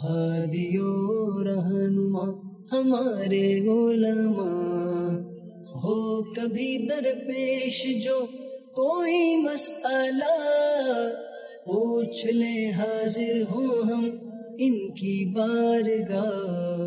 ہادیو رہنما ہمارے علماء، ہو کبھی درپیش جو کوئی مسئلہ، پوچھ لیں حاضر ہوں ہم ان کی بارگاہ۔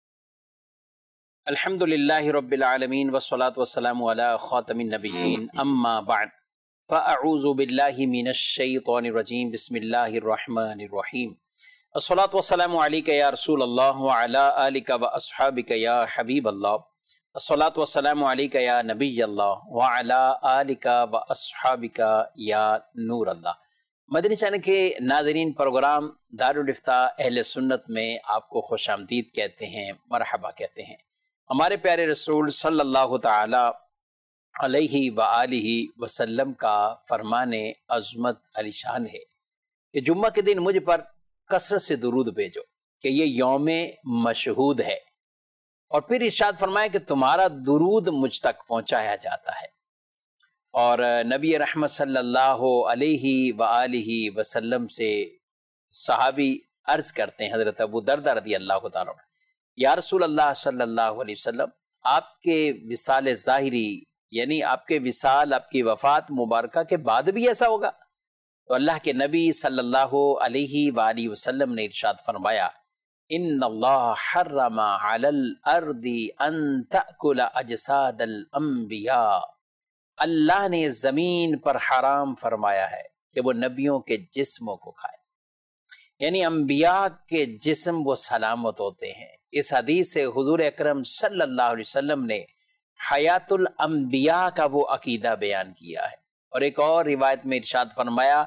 الحمدللہ رب العالمین والصلاة والسلام علی خاتم النبیین، اما بعد فاعوذ باللہ من الشیطان الرجیم، بسم اللہ الرحمن الرحیم۔ الصلاة والسلام علیک یا رسول اللہ وعلی آلک واصحابک یا حبیب اللہ، الصلاة والسلام علیک یا نبی اللہ وعلی آلک واصحابک یا نور اللہ۔ مدنی چینل کے ناظرین، پروگرام دارالافتاء اہل سنت میں آپ کو خوش آمدید کہتے ہیں، مرحبا کہتے ہیں۔ ہمارے پیارے رسول صلی اللہ تعالی علیہ وآلہ وسلم کا فرمان عظمت علی شان ہے کہ جمعہ کے دن مجھ پر کثرت سے درود بھیجو کہ یہ یوم مشہود ہے، اور پھر ارشاد فرمایا کہ تمہارا درود مجھ تک پہنچایا جاتا ہے۔ اور نبی رحمت صلی اللہ علیہ وآلہ وسلم سے صحابی عرض کرتے ہیں، حضرت ابو دردہ رضی اللہ تعالیٰ عنہ، یا رسول اللہ صلی اللہ علیہ وسلم، آپ کے وصال ظاہری یعنی آپ کے وصال، آپ کی وفات مبارکہ کے بعد بھی ایسا ہوگا؟ تو اللہ کے نبی صلی اللہ علیہ وآلہ وسلم نے ارشاد فرمایا، ان اللہ حرم علی الارض ان تأکل اجساد الانبیاء، اللہ نے زمین پر حرام فرمایا ہے کہ وہ نبیوں کے جسموں کو کھائے، یعنی انبیاء کے جسم وہ سلامت ہوتے ہیں۔ اس حدیث سے حضور اکرم صلی اللہ علیہ وسلم نے حیات الانبیاء کا وہ عقیدہ بیان کیا ہے۔ اور ایک اور روایت میں ارشاد فرمایا،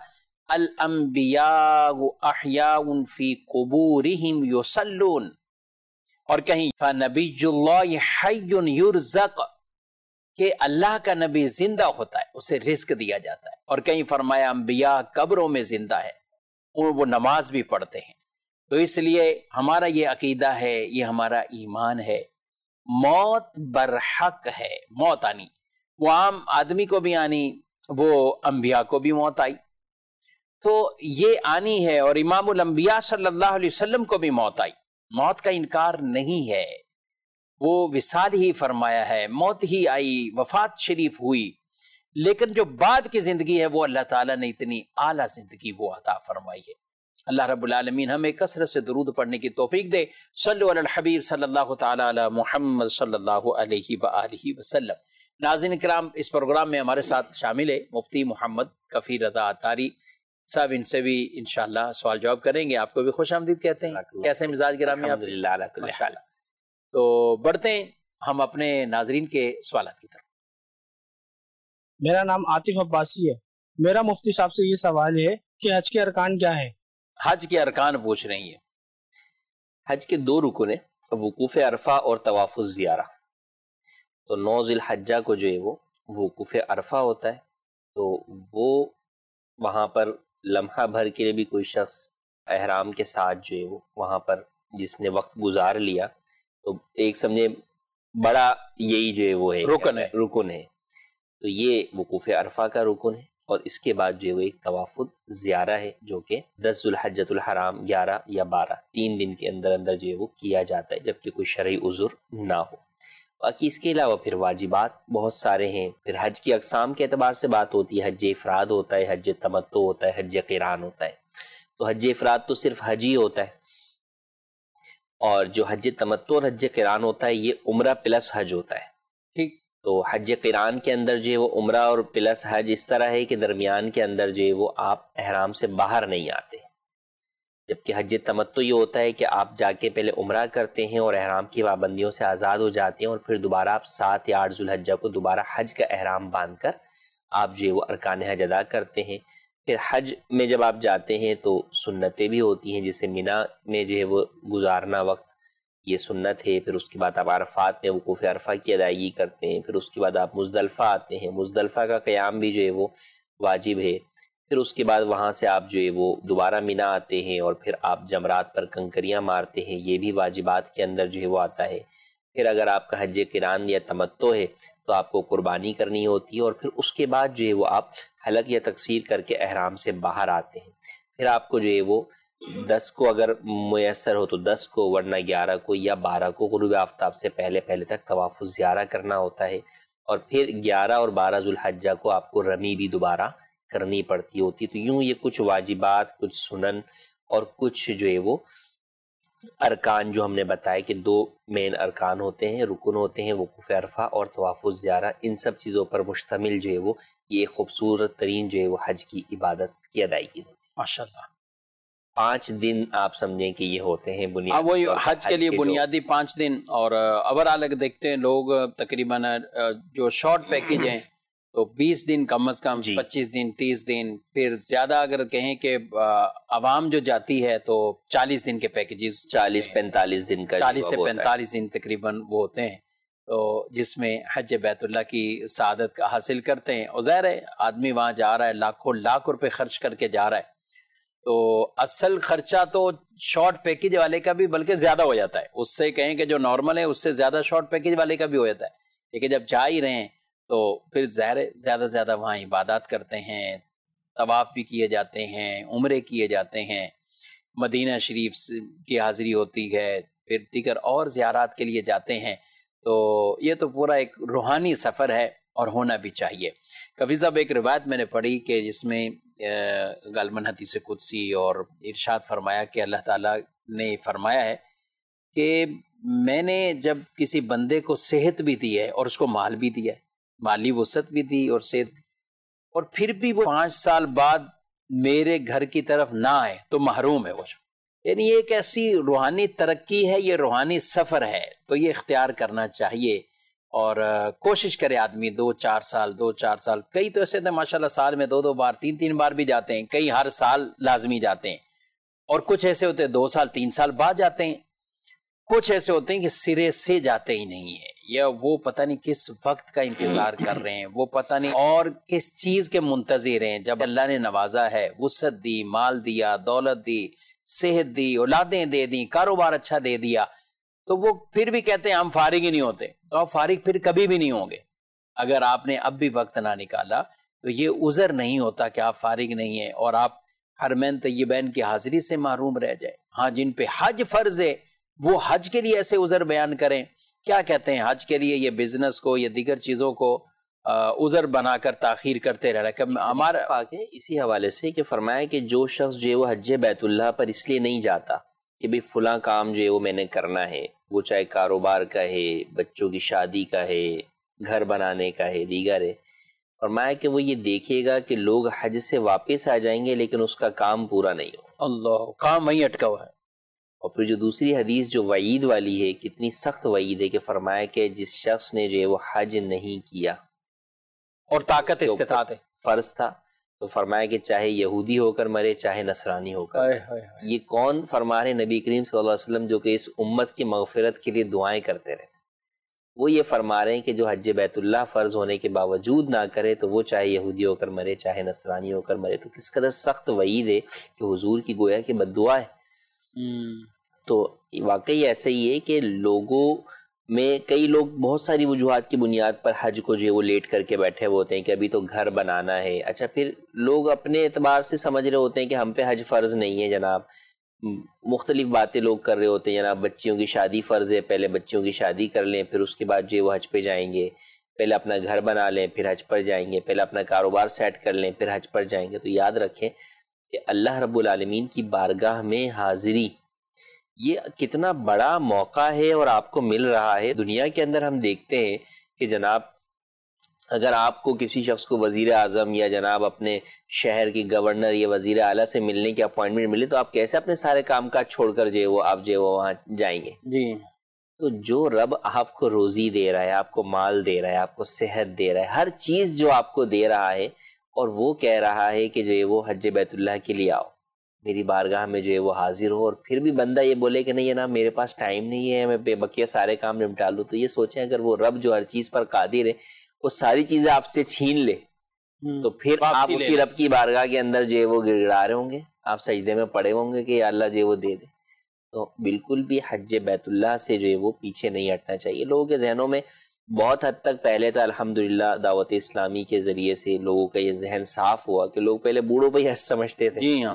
الانبیاء احیاء فی قبورہم یصلون، اور کہیں فنبی اللہ حی یرزق، کہ اللہ کا نبی زندہ ہوتا ہے، اسے رزق دیا جاتا ہے۔ اور کہیں فرمایا انبیاء قبروں میں زندہ ہے اور وہ نماز بھی پڑھتے ہیں۔ تو اس لیے ہمارا یہ عقیدہ ہے، یہ ہمارا ایمان ہے، موت برحق ہے، موت آنی، وہ عام آدمی کو بھی آنی، وہ انبیاء کو بھی موت آئی، تو یہ آنی ہے۔ اور امام الانبیاء صلی اللہ علیہ وسلم کو بھی موت آئی، موت کا انکار نہیں ہے، وہ وصال ہی فرمایا ہے، موت ہی آئی، وفات شریف ہوئی، لیکن جو بعد کی زندگی ہے وہ اللہ تعالیٰ نے اتنی اعلیٰ زندگی وہ عطا فرمائی ہے۔ اللہ رب العالمین ہمیں کثرت سے درود پڑھنے کی توفیق دے۔ صلو علی الحبیب صلی اللہ تعالی علی محمد صلی اللہ علیہ وآلہ وسلم۔ ناظرین کرام، اس پروگرام میں ہمارے ساتھ شامل ہے مفتی محمد کفیل رضا عطاری صاحب، ان سے بھی انشاءاللہ سوال جواب کریں گے۔ آپ کو بھی خوش آمدید کہتے ہیں، کیسے مزاج گرامی؟ الحمدللہ علی کل حال۔ تو بڑھتے ہیں ہم اپنے ناظرین کے سوالات کی طرف۔ میرا نام عاطف عباسی ہے، میرا مفتی صاحب سے یہ سوال ہے کہ حج کے ارکان کیا ہیں؟ حج کے ارکان پوچھ رہی ہیں۔ حج کے 2 رکن ہیں، وقوف عرفہ اور طواف الزیارہ۔ تو 9 ذی الحجہ کو جو ہے وہ وقوف عرفہ ہوتا ہے، تو وہ وہاں پر لمحہ بھر کے لیے بھی کوئی شخص احرام کے ساتھ جو ہے وہ وہاں پر جس نے وقت گزار لیا، تو ایک سمجھے بڑا یہی جو ہے وہ ہے رکن ہے، تو یہ وقوف عرفہ کا رکن ہے۔ اور اس کے بعد جو ہے وہ ایک طواف زیارہ ہے، جو کہ 10 ذو الحجۃ الحرام 11 یا 12 3 دن کے اندر اندر جو ہے وہ کیا جاتا ہے، جبکہ کوئی شرعی عذر نہ ہو۔ باقی اس کے علاوہ پھر واجبات بہت سارے ہیں۔ پھر حج کی اقسام کے اعتبار سے بات ہوتی ہے، حج افراد ہوتا ہے، حج تمتع ہوتا ہے، حج قران ہوتا ہے۔ تو حج افراد تو صرف حج ہی ہوتا ہے، اور جو حج تمتع اور حج قران ہوتا ہے یہ عمرہ پلس حج ہوتا ہے، ٹھیک۔ تو حج قران کے اندر جو ہے وہ عمرہ اور پلس حج اس طرح ہے کہ درمیان کے اندر جو ہے وہ آپ احرام سے باہر نہیں آتے، جبکہ حج تمتع یہ ہوتا ہے کہ آپ جا کے پہلے عمرہ کرتے ہیں اور احرام کی پابندیوں سے آزاد ہو جاتے ہیں، اور پھر دوبارہ آپ 7 یا 8 ذو الحجہ کو دوبارہ حج کا احرام باندھ کر آپ جو ہے وہ ارکان حج ادا کرتے ہیں۔ پھر حج میں جب آپ جاتے ہیں تو سنتیں بھی ہوتی ہیں، جسے مینا میں جو ہے وہ گزارنا وقت، یہ سنت ہے۔ پھر اس کے بعد آپ عرفات میں وقوف عرفہ کی ادائیگی کرتے ہیں، پھر اس کے بعد آپ مزدلفہ آتے ہیں، مزدلفہ کا قیام بھی جو ہے وہ واجب ہے۔ پھر اس کے بعد وہاں سے آپ جو ہے وہ دوبارہ مینا آتے ہیں، اور پھر آپ جمرات پر کنکریاں مارتے ہیں، یہ بھی واجبات کے اندر جو ہے وہ آتا ہے۔ پھر اگر آپ کا حج قران یا تمتع ہے تو آپ کو قربانی کرنی ہوتی ہے، اور پھر اس کے بعد جو ہے وہ آپ حلق یا تقصیر کر کے احرام سے باہر آتے ہیں۔ پھر آپ کو جو ہے وہ 10 کو اگر میسر ہو تو 10 کو، ورنہ 11 کو یا 12 کو غروب آفتاب سے پہلے تک طواف الزیارہ کرنا ہوتا ہے، اور پھر 11 اور 12 ذوالحجہ کو آپ کو رمی بھی دوبارہ کرنی پڑتی ہوتی. تو یوں یہ کچھ واجبات، کچھ سنن اور کچھ جو ہے وہ ارکان جو ہم نے بتائے کہ 2 مین ارکان ہوتے ہیں، رکن ہوتے ہیں، وقوف عرفہ اور طواف الزیارہ، ان سب چیزوں پر مشتمل جو ہے وہ یہ خوبصورت ترین جو ہے وہ حج کی عبادت کی ادائیگی ہوتی ہے. ماشاءاللہ 5 دن آپ سمجھیں کہ یہ ہوتے ہیں بنیادی وہی طور پر حج کے لیے بنیادی 5 دن. اور اوورآل اگر دیکھتے ہیں لوگ تقریباً جو شارٹ پیکج ہیں تو 20 دن کم از کم، 25 دن، 30 دن، پھر زیادہ اگر کہیں کہ عوام جو جاتی ہے تو 40 دن کے پیکیجز، 40-45 دن کا 40 سے 45 دن تقریباً وہ ہوتے ہیں، تو جس میں حج بیت اللہ کی سعادت کا حاصل کرتے ہیں. اور ظاہر ہے آدمی وہاں جا رہا ہے، لاکھوں لاکھ روپے خرچ کر کے جا رہا ہے، تو اصل خرچہ تو شارٹ پیکج والے کا بھی بلکہ زیادہ ہو جاتا ہے. اس سے کہیں کہ جو نارمل ہے اس سے زیادہ شارٹ پیکج والے کا بھی ہو جاتا ہے. لیکن جب جا ہی رہے ہیں تو پھر ظاہر ہے زیادہ سے زیادہ وہاں عبادات کرتے ہیں، طواف بھی کیے جاتے ہیں، عمرے کیے جاتے ہیں، مدینہ شریف کی حاضری ہوتی ہے، پھر دیگر اور زیارات کے لیے جاتے ہیں. تو یہ تو پورا ایک روحانی سفر ہے اور ہونا بھی چاہیے. کبھی صاحب ایک روایت میں نے پڑھی کہ جس میں غالباً حدیث قدسی اور ارشاد فرمایا کہ اللہ تعالیٰ نے فرمایا ہے کہ میں نے جب کسی بندے کو صحت بھی دی ہے اور اس کو مال بھی دیا ہے، مالی وسعت بھی دی اور صحت، اور پھر بھی وہ 5 سال بعد میرے گھر کی طرف نہ آئے تو محروم ہے وہ. یعنی یہ ایک ایسی روحانی ترقی ہے، یہ روحانی سفر ہے، تو یہ اختیار کرنا چاہیے. اور کوشش کرے آدمی 2-4 سال، کئی تو ایسے تھے ماشاءاللہ سال میں 2 بار 3 بار بھی جاتے ہیں، کئی ہر سال لازمی جاتے ہیں، اور کچھ ایسے ہوتے ہیں 2 سال 3 سال بعد جاتے ہیں، کچھ ایسے ہوتے ہیں کہ سرے سے جاتے ہی نہیں ہیں، یا وہ پتہ نہیں کس وقت کا انتظار کر رہے ہیں، وہ پتہ نہیں اور کس چیز کے منتظر ہیں. جب اللہ نے نوازا ہے، وسعت دی، مال دیا، دولت دی، صحت دی، اولادیں دے دی، کاروبار اچھا دے دیا، تو وہ پھر بھی کہتے ہیں ہم فارغ ہی نہیں ہوتے. تو آپ فارغ پھر کبھی بھی نہیں ہوں گے. اگر آپ نے اب بھی وقت نہ نکالا تو یہ عذر نہیں ہوتا کہ آپ فارغ نہیں ہیں اور آپ حرمین طیبین کی حاضری سے محروم رہ جائیں. ہاں جن پہ حج فرض ہے وہ حج کے لیے ایسے عذر بیان کریں. کیا کہتے ہیں حج کے لیے یہ بزنس کو یا دیگر چیزوں کو عذر بنا کر تاخیر کرتے رہ رہا ہے. ہمارا پاک ہے اسی حوالے سے کہ فرمایا کہ جو شخص جو ہے وہ حج بیت اللہ پر اس لیے نہیں جاتا کہ بھئی فلاں کام جو ہے وہ میں نے کرنا ہے، وہ چاہے کاروبار کا ہے، بچوں کی شادی کا ہے، گھر بنانے کا ہے، دیگر ہے، فرمایا کہ وہ یہ دیکھے گا کہ لوگ حج سے واپس آ جائیں گے لیکن اس کا کام پورا نہیں ہو. اللہ، کام وہیں اٹکا ہوا ہے. اور پھر جو دوسری حدیث جو وعید والی ہے، کتنی سخت وعید ہے کہ فرمایا کہ جس شخص نے جو ہے وہ حج نہیں کیا اور طاقت استطاعت ہے، فرض تھا، تو فرمایا کہ چاہے یہودی ہو کر مرے چاہے نصرانی ہو کر. یہ کون فرما رہے؟ نبی کریم صلی اللہ علیہ وسلم جو کہ اس امت کی مغفرت کے لیے دعائیں کرتے رہے. وہ یہ فرما رہے ہیں کہ جو حج بیت اللہ فرض ہونے کے باوجود نہ کرے تو وہ چاہے یہودی ہو کر مرے چاہے نصرانی ہو کر مرے. تو کس قدر سخت وعید ہے کہ حضور کی گویا کہ بد دعا ہے. تو واقعی ایسا ہی ہے کہ لوگوں میں کئی لوگ بہت ساری وجوہات کی بنیاد پر حج کو جو ہے وہ لیٹ کر کے بیٹھے ہوئے ہوتے ہیں کہ ابھی تو گھر بنانا ہے. اچھا، پھر لوگ اپنے اعتبار سے سمجھ رہے ہوتے ہیں کہ ہم پہ حج فرض نہیں ہے جناب. مختلف باتیں لوگ کر رہے ہوتے ہیں جناب. بچیوں کی شادی فرض ہے، پہلے بچیوں کی شادی کر لیں پھر اس کے بعد جو ہے وہ حج پہ جائیں گے. پہلے اپنا گھر بنا لیں پھر حج پر جائیں گے. پہلے اپنا کاروبار سیٹ کر لیں پھر حج پر جائیں گے. تو یاد رکھیں کہ اللہ رب العالمین کی بارگاہ میں حاضری یہ کتنا بڑا موقع ہے اور آپ کو مل رہا ہے. دنیا کے اندر ہم دیکھتے ہیں کہ جناب اگر آپ کو کسی شخص کو وزیر اعظم یا جناب اپنے شہر کی گورنر یا وزیر اعلیٰ سے ملنے کی اپوائنٹمنٹ ملے تو آپ کیسے اپنے سارے کام کاج چھوڑ کر جو ہے وہ آپ جو ہے وہ وہاں جائیں گے. جی. تو جو رب آپ کو روزی دے رہا ہے، آپ کو مال دے رہا ہے، آپ کو صحت دے رہا ہے، ہر چیز جو آپ کو دے رہا ہے، اور وہ کہہ رہا ہے کہ جو ہے وہ حج بیت اللہ کے لیے آؤ، میری بارگاہ میں جو ہے وہ حاضر ہو، اور پھر بھی بندہ یہ بولے کہ نہیں ہے نا میرے پاس ٹائم نہیں ہے، میں بے بقیہ سارے کام نپٹا لوں. تو یہ سوچیں اگر وہ رب جو ہر چیز پر قادر ہے وہ ساری چیزیں آپ سے چھین لے تو پھر آپ اسی رب کی بارگاہ کے اندر جو ہے وہ گڑ گڑا رہے ہوں گے، آپ سجدے میں پڑے ہوں گے کہ یا اللہ جو ہے وہ دے دے. تو بالکل بھی حج بیت اللہ سے جو ہے وہ پیچھے نہیں ہٹنا چاہیے. لوگوں کے ذہنوں میں بہت حد تک پہلے تو الحمدللہ دعوت اسلامی کے ذریعے سے لوگوں کا یہ ذہن صاف ہوا کہ لوگ پہلے بوڑھوں پہ ہی حج سمجھتے تھے. جی ہاں.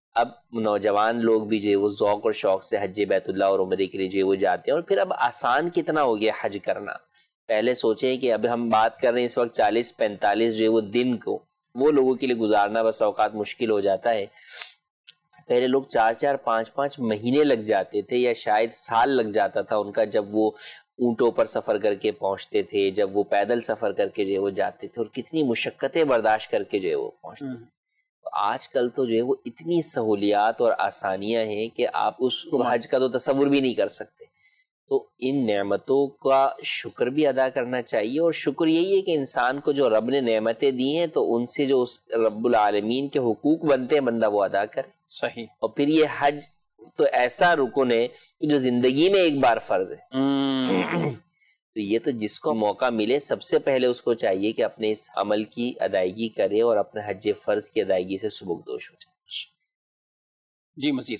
اب نوجوان لوگ بھی جو ہے وہ ذوق اور شوق سے حج بیت اللہ اور عمرے کے لیے جو ہے وہ جاتے ہیں. اور پھر اب آسان کتنا ہو گیا حج کرنا. پہلے سوچیں کہ اب ہم بات کر رہے ہیں اس وقت 40-45 جو ہے وہ دن کو وہ لوگوں کے لیے گزارنا بس اوقات مشکل ہو جاتا ہے. پہلے لوگ 4-4 5-5 مہینے لگ جاتے تھے یا شاید سال لگ جاتا تھا ان کا, جب وہ اونٹوں پر سفر کر کے پہنچتے تھے, جب وہ پیدل سفر کر کے جو ہے وہ جاتے تھے, اور کتنی مشقتیں برداشت کر کے جو ہے وہ پہنچتے تھے. آج کل تو جو ہے وہ اتنی سہولیات اور آسانیاں ہیں کہ آپ اس حج کا تو تصور بھی نہیں کر سکتے. تو ان نعمتوں کا شکر بھی ادا کرنا چاہیے, اور شکر یہی ہے کہ انسان کو جو رب نے نعمتیں دی ہیں تو ان سے جو اس رب العالمین کے حقوق بنتے ہیں بندہ وہ ادا کرے. صحیح. اور پھر یہ حج تو ایسا رکن ہے جو زندگی میں ایک بار فرض ہے. تو یہ تو جس کو موقع ملے سب سے پہلے اس کو چاہیے کہ اپنے اس عمل کی ادائیگی کرے اور اپنے حج فرض کی ادائیگی سے سبکدوش ہو جائے. جی مزید.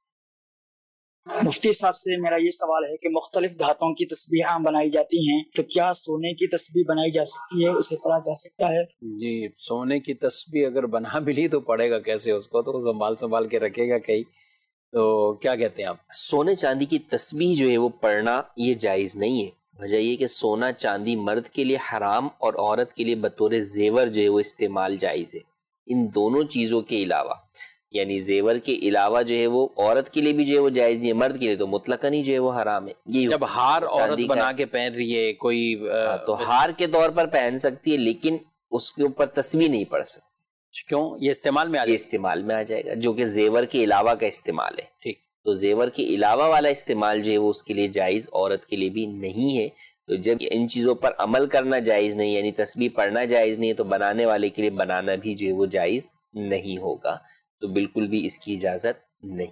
مفتی صاحب سے میرا یہ سوال ہے کہ مختلف دھاتوں کی تسبیحاں بنائی جاتی ہیں, تو کیا سونے کی تسبیح بنائی جا سکتی ہے, اسے پڑھا جا سکتا ہے؟ جی سونے کی تسبیح اگر بنا بھی لی تو پڑھے گا کیسے, اس کو تو سنبھال کے رکھے گا کہیں. تو کیا کہتے ہیں آپ؟ سونے چاندی کی تسبیح جو ہے وہ پڑھنا یہ جائز نہیں ہے. وجہ یہ کہ سونا چاندی مرد کے لیے حرام اور عورت کے لیے بطور زیور جو ہے وہ استعمال جائز ہے. ان دونوں چیزوں کے علاوہ, یعنی زیور کے علاوہ جو ہے وہ عورت کے لیے بھی جو ہے وہ جائز نہیں ہے, مرد کے لیے تو مطلقاً ہی جو ہے وہ حرام ہے. جب ہار عورت بنا کے پہن رہی ہے کوئی تو ہار کے طور پر پہن سکتی ہے, لیکن اس کے اوپر تسبیح نہیں پڑھ سکتی. کیوں؟ یہ استعمال میں آ جائے گا جو کہ زیور کے علاوہ کا استعمال ہے. ٹھیک. تو زیور کے علاوہ والا استعمال جو ہے وہ اس کے لیے جائز, عورت کے لیے بھی نہیں ہے. تو جب ان چیزوں پر عمل کرنا جائز نہیں, یعنی تسبیح پڑھنا جائز نہیں, تو بنانے والے کے لیے بنانا بھی جو ہے وہ جائز نہیں ہوگا. تو بالکل بھی اس کی اجازت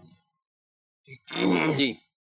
نہیں. جی.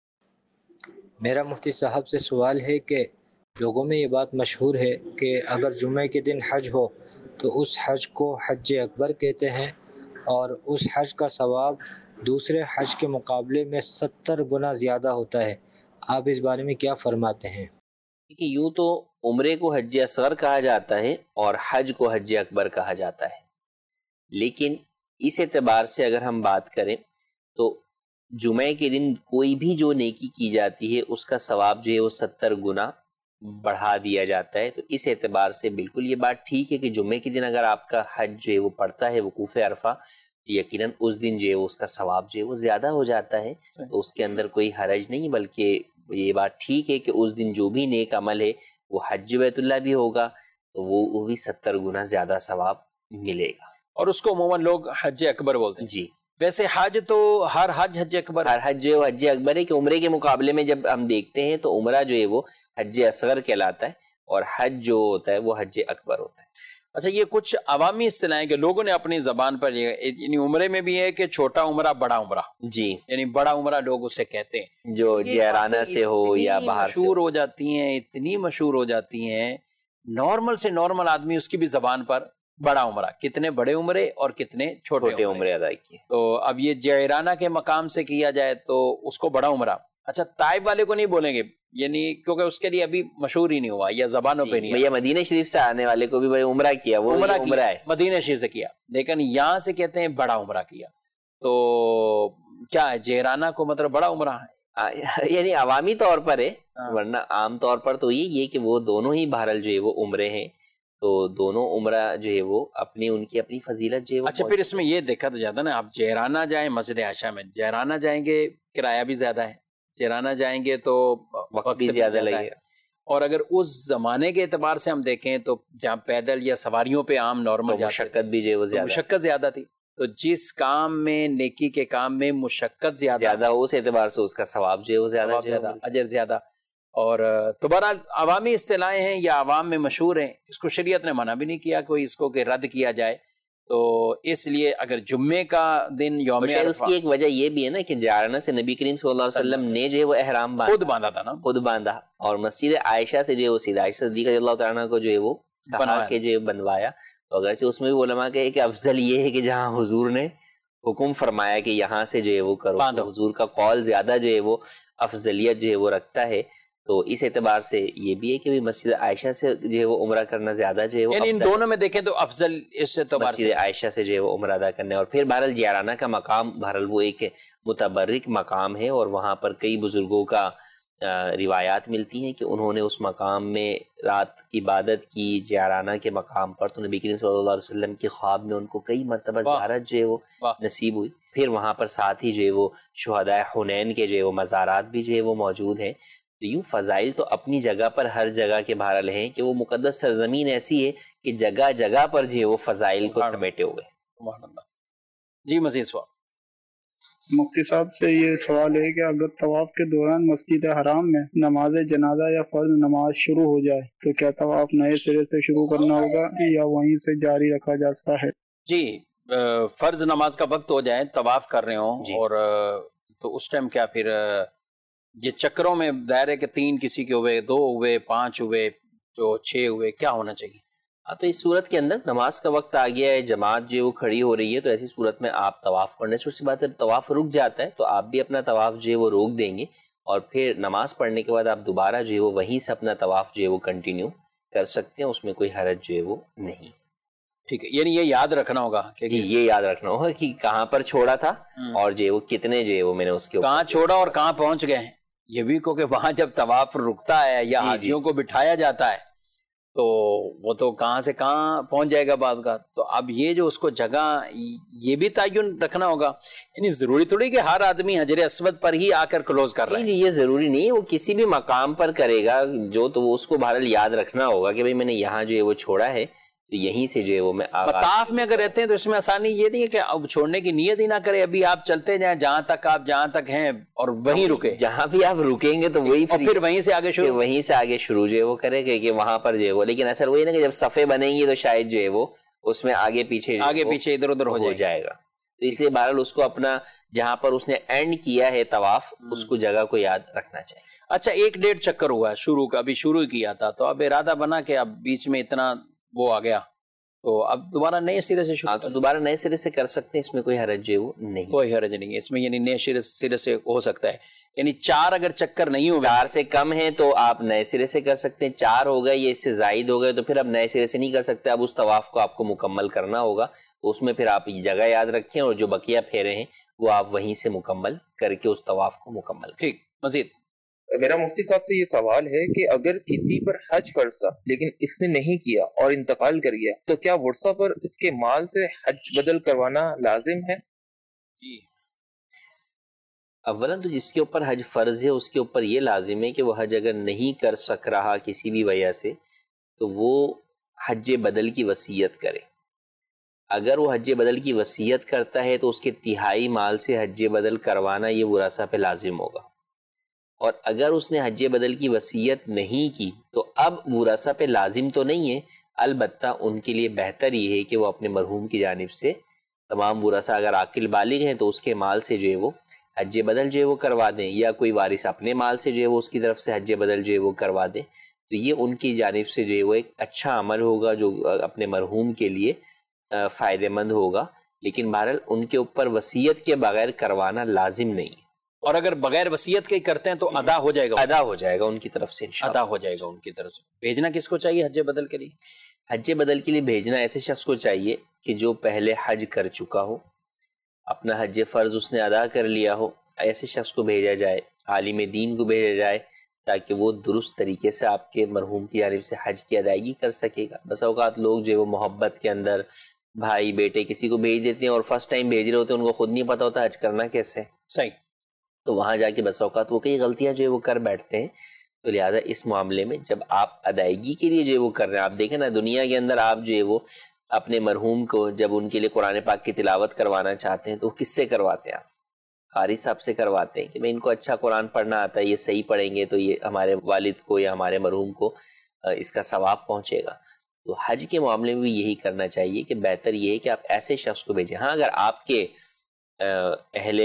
میرا مفتی صاحب سے سوال ہے کہ لوگوں میں یہ بات مشہور ہے کہ اگر جمعے کے دن حج ہو تو اس حج کو حج اکبر کہتے ہیں, اور اس حج کا ثواب دوسرے حج کے مقابلے میں 70 گنا زیادہ ہوتا ہے. آپ اس بارے میں کیا فرماتے ہیں؟ کہ یوں تو عمرے کو حج اصغر کہا جاتا ہے اور حج کو حج اکبر کہا جاتا ہے, لیکن اس اعتبار سے اگر ہم بات کریں تو جمعے کے دن کوئی بھی جو نیکی کی جاتی ہے اس کا ثواب جو ہے وہ 70 گنا بڑھا دیا جاتا ہے. تو اس اعتبار سے بالکل یہ بات ٹھیک ہے کہ جمعے کے دن اگر آپ کا حج جو ہے وہ پڑتا ہے وقوف عرفہ, یقیناً اس دن جو ہے اس کا ثواب جو ہے وہ زیادہ ہو جاتا ہے. تو اس کے اندر کوئی حرج نہیں, بلکہ یہ بات ٹھیک ہے کہ اس دن جو بھی نیک عمل ہے وہ حج بیت اللہ بھی ہوگا تو وہ بھی 70 گنا زیادہ ثواب ملے گا. اور اس کو عموماً لوگ حج اکبر بولتے ہیں. جی. ویسے حج تو ہر حج حج اکبر, ہر حج جو ہے حج اکبر ہے, کہ عمرے کے مقابلے میں جب ہم دیکھتے ہیں تو عمرہ جو ہے وہ حج اصغر کہلاتا ہے اور حج جو ہوتا ہے وہ حج اکبر ہوتا ہے. اچھا, یہ کچھ عوامی اصطلاحیں کہ لوگوں نے اپنی زبان پر, یعنی عمرے میں بھی ہے کہ چھوٹا عمرہ بڑا عمرہ, جی, یعنی بڑا عمرہ لوگ اسے کہتے ہیں, جو جیرانہ سے ہو یا باہر سے مشہور ہو جاتی ہیں, اتنی مشہور ہو جاتی ہیں, نارمل سے نارمل آدمی اس کی بھی زبان پر بڑا عمرہ, کتنے بڑے عمرے اور کتنے چھوٹے عمرے ادا کیے. تو اب یہ جیرانہ کے مقام سے کیا جائے تو اس کو بڑا عمرہ. اچھا, طائف والے کو نہیں بولیں گے, یعنی کیونکہ اس کے لیے ابھی مشہور ہی نہیں ہوا یا زبانوں پہ نہیں. یہ مدینہ شریف سے آنے والے کو بھی بھائی عمرہ کیا, وہ عمرہ ہے, مدینہ شریف سے کیا, لیکن یہاں سے کہتے ہیں بڑا عمرہ کیا. تو کیا ہے, جیرانہ کو مطلب بڑا عمرہ ہے, یعنی عوامی طور پر ہے, ورنہ عام طور پر تو یہ کہ وہ دونوں ہی بہرحال جو ہے وہ عمرے ہیں, تو دونوں عمرہ جو ہے وہ ان کی اپنی فضیلت جو ہے. اچھا, پھر اس میں یہ دیکھا تو جاتا نا, آپ جیرانہ جائیں مسجد عائشہ میں, جیرانہ جائیں گے کرایہ بھی زیادہ ہے, جیرانہ جائیں گے تو وقت بھی زیادہ لگے گا, اور اگر اس زمانے کے اعتبار سے ہم دیکھیں تو جہاں پیدل یا سواریوں پہ عام نارمل مشقت بھی جو ہے وہ مشقت زیادہ تھی, تو جس کام میں نیکی کے کام میں مشقت زیادہ ہو اس اعتبار سے اس کا ثواب جو ہے وہ زیادہ, اجر زیادہ. اور تو بہرحال عوامی اصطلاحیں ہیں یا عوام میں مشہور ہیں, اس کو شریعت نے منع بھی نہیں کیا کوئی اس کو کہ رد کیا جائے. تو اس لیے اگر جمعے کا دن یوم عرفہ, اس کی ایک وجہ یہ بھی ہے نا کہ جارانہ سے نبی کریم صلی اللہ علیہ وسلم نے جو ہے وہ احرام خود باندھا تھا نا, خود باندھا, اور مسجد عائشہ سے جو ہے وہ سیدھا عائشہ صدیقہ رضی اللہ تعالیٰ عنہ کو جو ہے وہ بنوایا. تو اگرچہ اس میں بھی علماء کہے کہ افضل یہ ہے کہ جہاں حضور نے حکم فرمایا کہ یہاں سے جو ہے وہ کرو, حضور کا قول زیادہ جو ہے وہ افضلیت جو ہے وہ رکھتا ہے. تو اس اعتبار سے یہ بھی ہے کہ مسجد عائشہ سے جو ہے وہ عمرہ کرنا زیادہ جو ہے وہ ان دونوں میں دیکھیں تو افضل اس اعتبار سے مسجد عائشہ سے جو ہے وہ عمرہ ادا کرنا ہے. اور پھر بہرحال جیارانہ کا مقام بہرحال وہ ایک متبرک مقام ہے، اور وہاں پر کئی بزرگوں کا روایات ملتی ہیں کہ انہوں نے اس مقام میں رات عبادت کی جیارانہ کے مقام پر، تو نبی کریم صلی اللہ علیہ وسلم کے خواب میں ان کو کئی مرتبہ زیارت جو ہے وہ نصیب ہوئی. پھر وہاں پر ساتھ ہی جو ہے وہ شہداء حنین کے جو ہے وہ مزارات بھی جو ہے وہ موجود ہیں. تو یوں فضائل تو اپنی جگہ پر ہر جگہ کے بہرحال ہیں کہ وہ مقدس سرزمین ایسی ہے کہ جگہ جگہ پر جو ہے وہ فضائل کو سمیٹے ہوئے. جی مزید سوال. مفتی صاحب سے یہ سوال ہے کہ اگر طواف کے دوران مسجد حرام میں نماز جنازہ یا فرض نماز شروع ہو جائے تو کیا طواف نئے سرے سے شروع کرنا ہوگا یا وہیں سے جاری رکھا جا سکتا ہے؟ جی فرض نماز کا وقت ہو جائے، طواف کر رہے ہوں اور تو اس ٹائم کیا پھر یہ چکروں میں دائرے کے 3 کسی کے ہوئے، 2 ہوئے، 5 ہوئے، جو 6 ہوئے، کیا ہونا چاہیے؟ تو اس صورت کے اندر نماز کا وقت آ گیا ہے، جماعت جو ہے وہ کھڑی ہو رہی ہے، تو ایسی صورت میں آپ طواف کرنے سے بات ہے طواف رک جاتا ہے تو آپ بھی اپنا طواف جو ہے وہ روک دیں گے، اور پھر نماز پڑھنے کے بعد آپ دوبارہ جو ہے وہ وہیں سے اپنا طواف جو ہے وہ کنٹینیو کر سکتے ہیں، اس میں کوئی حرج جو ہے وہ نہیں. ٹھیک ہے، یعنی یہ یاد رکھنا ہوگا کہ جی یہ یاد رکھنا ہوگا کہ کہاں پر چھوڑا تھا اور جو ہے وہ کتنے جو ہے وہ میں نے اس کے کہاں چھوڑا اور کہاں پہنچ گئے ہیں. یہ بھی کیونکہ وہاں جب طواف رکتا ہے یا حاجیوں کو بٹھایا جاتا ہے تو وہ تو کہاں سے کہاں پہنچ جائے گا بعد کا. تو اب یہ جو اس کو جگہ یہ بھی تعین رکھنا ہوگا، یعنی ضروری تھوڑی کہ ہر آدمی حجر اسود پر ہی آ کر کلوز کر رہا ہے. جی یہ ضروری نہیں ہے، وہ کسی بھی مقام پر کرے گا جو، تو وہ اس کو بہرحال یاد رکھنا ہوگا کہ بھئی میں نے یہاں جو ہے وہ چھوڑا ہے تو یہیں سے جو ہے وہ میں طواف میں اگر رہتے ہیں تو اس میں آسانی یہ نہیں ہے کہ اب چھوڑنے کی نیت ہی نہ کرے، ابھی آپ چلتے جائیں جہاں تک ہیں اور وہیں رکے، جہاں بھی آپ رکیں گے تو وہی پھر وہیں سے آگے شروع جو ہے وہ کرے گا کہ وہاں پر جو ہے وہ. لیکن اثر وہی نا کہ جب صفیں بنیں گی تو شاید جو ہے وہ اس میں آگے پیچھے ادھر ادھر ہو جائے گا. تو اس لیے بہرحال اس کو اپنا جہاں پر اس نے اینڈ کیا ہے طواف اس کو جگہ کو یاد رکھنا چاہیے. اچھا 1-1.5 چکر ہوا ہے شروع کا، ابھی شروع کیا تھا تو اب ارادہ بنا کہ اب بیچ میں اتنا وہ آ گیا تو اب دوبارہ نئے سرے سے شروع، تو دوبارہ نئے سرے سے کر سکتے ہیں، اس میں کوئی حرج جو ہے وہ نہیں، کوئی حرج نہیں ہے اس میں، یعنی نئے سرے سے ہو سکتا ہے. یعنی 4 اگر چکر نہیں ہوگا، 4 سے کم ہے تو آپ نئے سرے سے کر سکتے ہیں. 4 ہو گئے یا اس سے زائد ہو گئے تو پھر اب نئے سرے سے نہیں کر سکتے، اب اس طواف کو آپ کو مکمل کرنا ہوگا. تو اس میں پھر آپ یہ جگہ یاد رکھیں اور جو بقیہ پھیرے ہیں وہ آپ وہیں سے مکمل کر کے اس طواف کو مکمل کریں. ٹھیک. مزید میرا مفتی صاحب سے یہ سوال ہے کہ اگر کسی پر حج فرض تھا لیکن اس نے نہیں کیا اور انتقال کر گیا تو کیا ورثہ پر اس کے مال سے حج بدل کروانا لازم ہے؟ جی اولا تو جس کے اوپر حج فرض ہے اس کے اوپر یہ لازم ہے کہ وہ حج اگر نہیں کر سک رہا کسی بھی وجہ سے تو وہ حج بدل کی وصیت کرے. اگر وہ حج بدل کی وصیت کرتا ہے تو اس کے تہائی مال سے حج بدل کروانا یہ ورثہ پہ لازم ہوگا. اور اگر اس نے حج بدل کی وصیت نہیں کی تو اب ورثہ پہ لازم تو نہیں ہے، البتہ ان کے لیے بہتر یہ ہے کہ وہ اپنے مرحوم کی جانب سے تمام ورثہ اگر عاقل بالغ ہیں تو اس کے مال سے جو ہے وہ حج بدل جو ہے وہ کروا دیں، یا کوئی وارث اپنے مال سے جو ہے وہ اس کی طرف سے حج بدل جو ہے وہ کروا دیں. تو یہ ان کی جانب سے جو ہے وہ ایک اچھا عمل ہوگا جو اپنے مرحوم کے لیے فائدہ مند ہوگا. لیکن بہرحال ان کے اوپر وصیت کے بغیر کروانا لازم نہیں. اور اگر بغیر وصیت کے کرتے ہیں تو ادا ہو جائے گا، ادا ہو جائے گا ان کی طرف سے، ادا ہو جائے گا ان کی طرف سے. بھیجنا کس کو چاہیے حج بدل کے لیے؟ حج بدل کے لیے بھیجنا ایسے شخص کو چاہیے کہ جو پہلے حج کر چکا ہو، اپنا حج فرض اس نے ادا کر لیا ہو. ایسے شخص کو بھیجا جائے، عالم دین کو بھیجا جائے تاکہ وہ درست طریقے سے آپ کے مرحوم کی جانب سے حج کی ادائیگی کر سکے گا. بس اوقات لوگ جو ہے وہ محبت کے اندر بھائی بیٹے کسی کو بھیج دیتے ہیں اور فرسٹ ٹائم بھیج رہے ہوتے ہیں، ان کو خود نہیں پتا ہوتا حج کرنا کیسے. صحیح. تو وہاں جا کے بس اوقات وہ کئی غلطیاں جو ہے وہ کر بیٹھتے ہیں. تو لہٰذا اس معاملے میں جب آپ ادائیگی کے لیے جو ہے وہ کر رہے ہیں، آپ دیکھیں نا دنیا کے اندر آپ جو ہے وہ اپنے مرحوم کو جب ان کے لیے قرآن پاک کی تلاوت کروانا چاہتے ہیں تو وہ کس سے کرواتے ہیں؟ آپ قاری صاحب سے کرواتے ہیں کہ میں ان کو اچھا قرآن پڑھنا آتا ہے، یہ صحیح پڑھیں گے تو یہ ہمارے والد کو یا ہمارے مرحوم کو اس کا ثواب پہنچے گا. تو حج کے معاملے میں بھی یہی کرنا چاہیے کہ بہتر یہ ہے کہ آپ ایسے شخص کو بھیجیں. ہاں اگر آپ کے اہل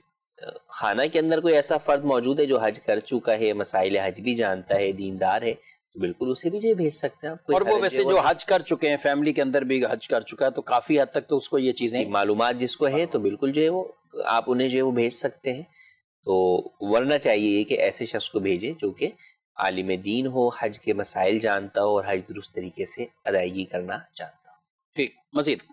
خانہ کے اندر کوئی ایسا فرد موجود ہے جو حج کر چکا ہے، مسائل حج بھی جانتا ہے، دیندار ہے، تو بالکل اسے بھی جو بھیج سکتے ہیں. اور وہ ویسے جو حج کر چکے ہیں، فیملی کے اندر بھی حج کر چکا ہے تو کافی حد تک تو اس کو یہ چیزیں معلومات جس کو ہے تو بالکل جو ہے وہ آپ انہیں جو ہے وہ بھیج سکتے ہیں. تو ورنہ چاہیے کہ ایسے شخص کو بھیجیں جو کہ عالم دین ہو، حج کے مسائل جانتا ہو اور حج درست طریقے سے ادائیگی کرنا جانتا ہو۔ ٹھیک، مزید؟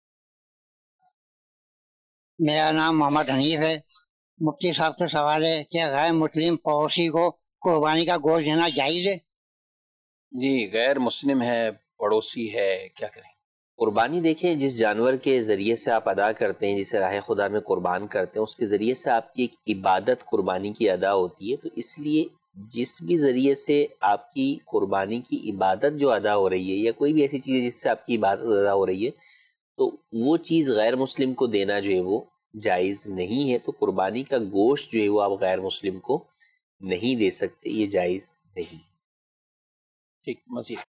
میرا نام محمد حنیف ہے۔ مفتی صاحب سے سوال ہے کہ غیر مسلم پڑوسی کو قربانی کا گوشت دینا جائز ہے؟ جی، غیر مسلم ہے، پڑوسی ہے، کیا کریں؟ قربانی دیکھیں، جس جانور کے ذریعے سے آپ ادا کرتے ہیں، جسے راہ خدا میں قربان کرتے ہیں، اس کے ذریعے سے آپ کی ایک عبادت قربانی کی ادا ہوتی ہے، تو اس لیے جس بھی ذریعے سے آپ کی قربانی کی عبادت جو ادا ہو رہی ہے، یا کوئی بھی ایسی چیز ہے جس سے آپ کی عبادت ادا ہو رہی ہے، تو وہ چیز غیر مسلم کو دینا جو ہے وہ جائز نہیں ہے۔ تو قربانی کا گوشت جو ہے وہ آپ غیر مسلم کو نہیں دے سکتے، یہ جائز نہیں۔ ٹھیک، مزید؟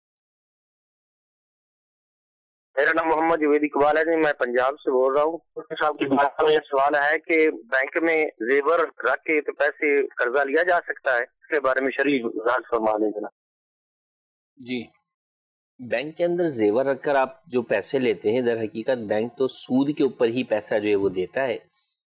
میرا نام محمد جوید اقبال ہے جی، میں پنجاب سے بول رہا ہوں۔ مفتی صاحب کی بات میں یہ سوال ہے کہ بینک میں زیور رکھ کے تو پیسے قرضہ لیا جا سکتا ہے، اس کے بارے میں شرعی وضاحت فرما دیں جناب۔ جی، بینک کے اندر زیور رکھ کر آپ جو پیسے لیتے ہیں، در حقیقت بینک تو سود کے اوپر ہی پیسہ جو ہے وہ دیتا ہے،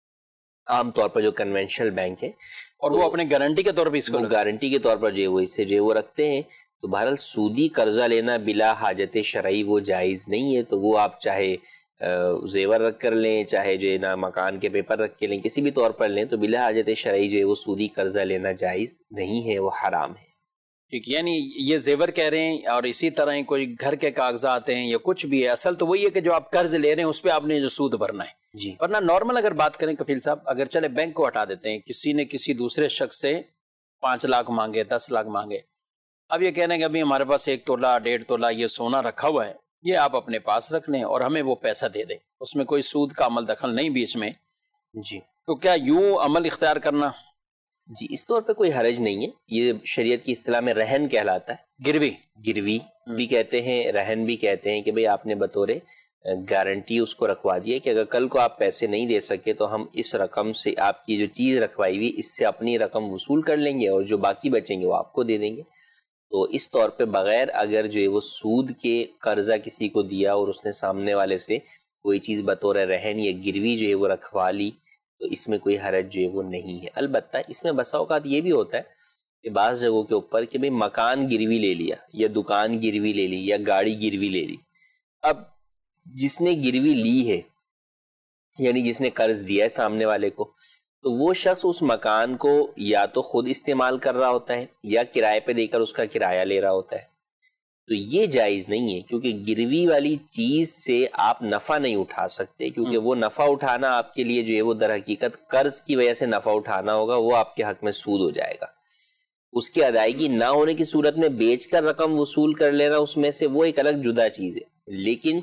عام طور پر جو کنونشنل بینک ہے، اور وہ اپنے گارنٹی کے طور پہ اس کو گارنٹی کے طور پر جو ہے وہ اس سے جو ہے وہ رکھتے ہیں۔ تو بہرحال سودی قرضہ لینا بلا حاجت شرعی وہ جائز نہیں ہے، تو وہ آپ چاہے زیور رکھ کر لیں، چاہے جو ہے نا مکان کے پیپر رکھ کے لیں، کسی بھی طور پر لیں، تو بلا حاجت شرعی جو ہے وہ سودی قرضہ لینا جائز نہیں ہے، وہ حرام ہے۔ ٹھیک، یعنی یہ زیور کہہ رہے ہیں، اور اسی طرح کوئی گھر کے کاغذات ہیں یا کچھ بھی ہے، اصل تو وہی ہے کہ جو آپ قرض لے رہے ہیں اس پہ آپ نے جو سود بھرنا ہے۔ جی، ورنہ نارمل اگر بات کریں کفیل صاحب، اگر چلے بینک کو ہٹا دیتے ہیں، کسی نے کسی دوسرے شخص سے 5 لاکھ مانگے، 10 لاکھ مانگے، اب یہ کہنے کہ ابھی ہمارے پاس 1 تولہ 1.5 تولہ یہ سونا رکھا ہوا ہے، یہ آپ اپنے پاس رکھ لیں اور ہمیں وہ پیسہ دے دیں، اس میں کوئی سود کا عمل دخل نہیں بیچ میں، جی، تو کیا یوں عمل اختیار کرنا؟ جی، اس طور پہ کوئی حرج نہیں ہے۔ یہ شریعت کی اصطلاح میں رہن کہلاتا ہے، گروی بھی کہتے ہیں، رہن بھی کہتے ہیں، کہ بھئی آپ نے بطور گارنٹی اس کو رکھوا دیا کہ اگر کل کو آپ پیسے نہیں دے سکے تو ہم اس رقم سے آپ کی جو چیز رکھوائی ہوئی اس سے اپنی رقم وصول کر لیں گے اور جو باقی بچیں گے وہ آپ کو دے دیں گے۔ تو اس طور پہ بغیر اگر جو ہے وہ سود کے قرضہ کسی کو دیا اور اس نے سامنے والے سے کوئی چیز بطور رہن یا گروی جو ہے وہ رکھوا لی، تو اس میں کوئی حرج جو ہے وہ نہیں ہے۔ البتہ اس میں بسا اوقات یہ بھی ہوتا ہے کہ بعض جگہوں کے اوپر کہ بھئی مکان گروی لے لیا یا دکان گروی لے لی یا گاڑی گروی لے لی، اب جس نے گروی لی ہے یعنی جس نے قرض دیا ہے سامنے والے کو، تو وہ شخص اس مکان کو یا تو خود استعمال کر رہا ہوتا ہے یا کرائے پہ دے کر اس کا کرایہ لے رہا ہوتا ہے، تو یہ جائز نہیں ہے، کیونکہ گروی والی چیز سے آپ نفع نہیں اٹھا سکتے، کیونکہ وہ نفع اٹھانا آپ کے لیے جو ہے وہ در حقیقت قرض کی وجہ سے نفع اٹھانا ہوگا، وہ آپ کے حق میں سود ہو جائے گا۔ اس کی ادائیگی نہ ہونے کی صورت میں بیچ کر رقم وصول کر لینا اس میں سے وہ ایک الگ جدا چیز ہے، لیکن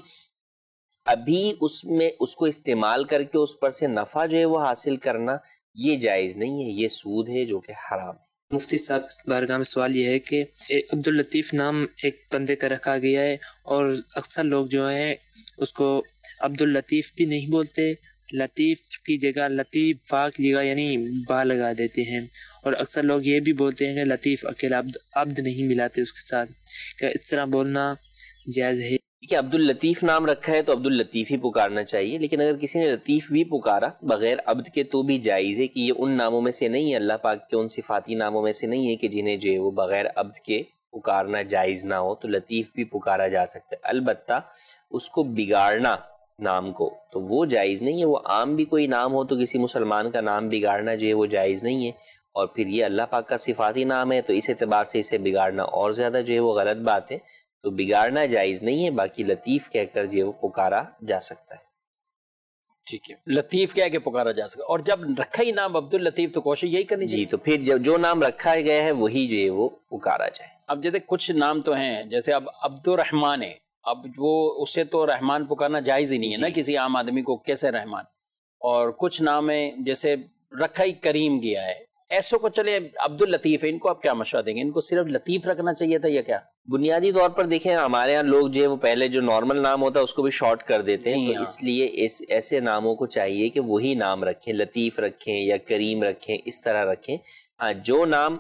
ابھی اس میں اس کو استعمال کر کے اس پر سے نفع جو ہے وہ حاصل کرنا یہ جائز نہیں ہے، یہ سود ہے جو کہ حرام ہے۔ مفتی صاحب بارگاہ میں سوال یہ ہے کہ عبداللطیف نام ایک بندے کا رکھا گیا ہے اور اکثر لوگ جو ہیں اس کو عبداللطیف بھی نہیں بولتے، لطیف کی جگہ لطیف فا کی جگہ یعنی با لگا دیتے ہیں، اور اکثر لوگ یہ بھی بولتے ہیں کہ لطیف اکیلا عبد نہیں ملاتے اس کے ساتھ، کیا اس طرح بولنا جائز ہے؟ کہ عبداللطیف نام رکھا ہے تو عبداللطیف ہی پکارنا چاہیے، لیکن اگر کسی نے لطیف بھی پکارا بغیر عبد کے تو بھی جائز ہے، کہ یہ ان ناموں میں سے نہیں ہے، اللہ پاک کے ان صفاتی ناموں میں سے نہیں ہے کہ جنہیں جو ہے وہ بغیر عبد کے پکارنا جائز نہ ہو، تو لطیف بھی پکارا جا سکتا ہے۔ البتہ اس کو بگاڑنا نام کو تو وہ جائز نہیں ہے، وہ عام بھی کوئی نام ہو تو کسی مسلمان کا نام بگاڑنا جو ہے وہ جائز نہیں ہے، اور پھر یہ اللہ پاک کا صفاتی نام ہے تو اس اعتبار سے اسے بگاڑنا اور زیادہ جو ہے وہ غلط بات ہے، تو بگاڑنا جائز نہیں ہے، باقی لطیف کہہ کر جو ہے وہ پکارا جا سکتا ہے۔ ٹھیک ہے، لطیف کہہ کے پکارا جا سکتا، اور جب رکھا ہی نام عبداللطیف تو کوشش یہی کرنی چاہیے جی، تو پھر جو نام رکھا گیا ہے وہی جو ہے وہ پکارا جائے۔ اب جیسے کچھ نام تو ہیں، جیسے اب عبدالرحمن ہے، اب وہ اسے تو رحمان پکارنا جائز ہی نہیں ہے نا کسی عام آدمی کو، کیسے رحمان؟ اور کچھ نام ہیں جیسے رکھا ہی کریم گیا ہے، ایسوں کو چلے عبداللطیف ہے، ان کو آپ کیا مشورہ دیں گے؟ ان کو صرف لطیف رکھنا چاہیے تھا یا کیا؟ بنیادی طور پر دیکھیں ہمارے ہاں لوگ جو ہے وہ پہلے جو نارمل نام ہوتا ہے اس کو بھی شارٹ کر دیتے ہیں، تو اس لیے ایسے ناموں کو چاہیے کہ وہی نام رکھیں، لطیف رکھیں یا کریم رکھیں، اس طرح رکھیں۔ ہاں، جو نام